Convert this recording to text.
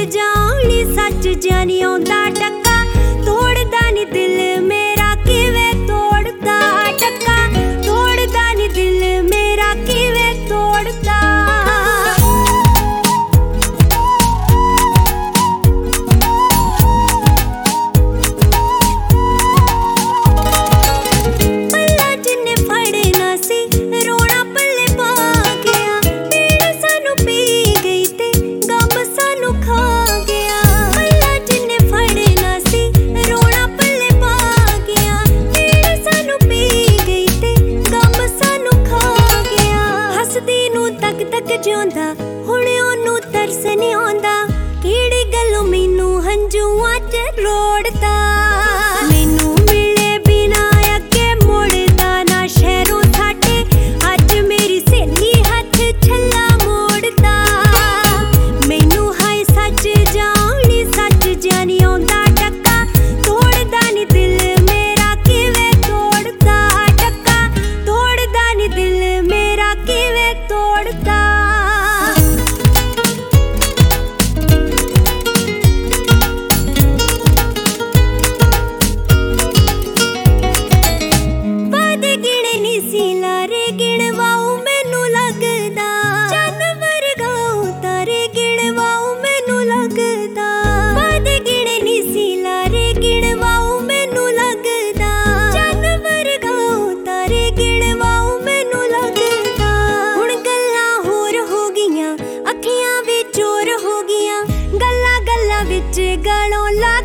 जाऊनी सच जानी आउंदा टक्का तोड़दा नी दिल मेरा किवें तोड़दा टक्का तोड़दा नी दिल मेरा किवें तोड़दा। तक तक जिउंदा हुण ओनू तरस नहीं आउंदा किहड़ी गल्लों मैनू हंझूआं च रोड़दा। मैनू मिले बिना अगे मुड़दा ना शहरों साडे अज मेरी सहेली हथ छल्ला मोड़दा। मैनू हाय सच जाऊनी सच जानी आउंदा टक्का तोड़दा नी दिल मेरा किवें तोड़दा टक्का तोड़दा नी दिल मेरा किवें तोड़दा। वादे गिणे नी सी लारे गिणवाऊ मैनू लगदा चन्न वरगाऊ तारे गिणवाऊ मैनू लगदा। वादे गिणे नी सी लारे गिणवाऊ मैनू लगदा चन्न वरगाऊ तारे गिणवाऊ मैनू लगदा। हुण गल्लां होर हो गियां अखियां विच चोर हो गियां गल्लां गल्लां विच गलों ला